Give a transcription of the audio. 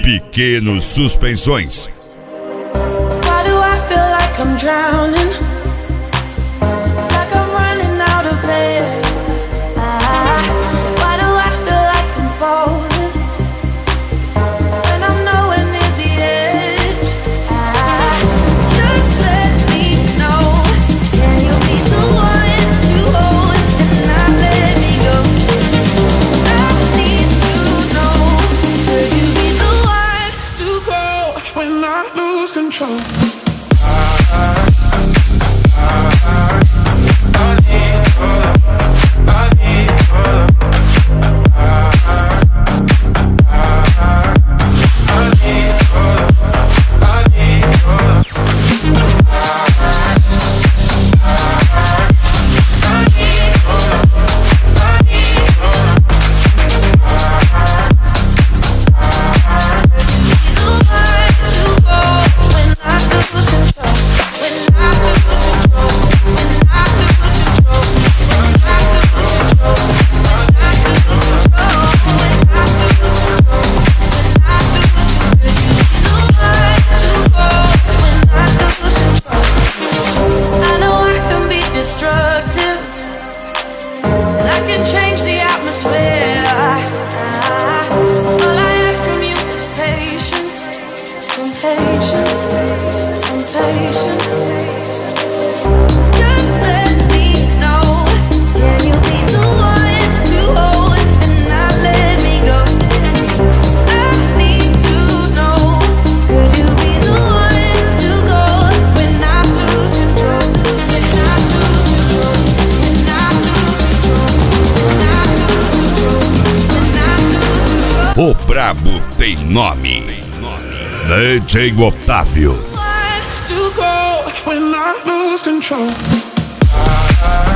Pequenos Suspensões. Why do I feel like I'm drowning? Like I'm running out of air. Why do I feel like I'm falling when I'm nowhere near the edge? Just let me know. Can you be the one to hold and not let me go? I need to know. Could you be the one to go when I lose control? O brabo tem nome. DJ Otávio. To go when I lose control.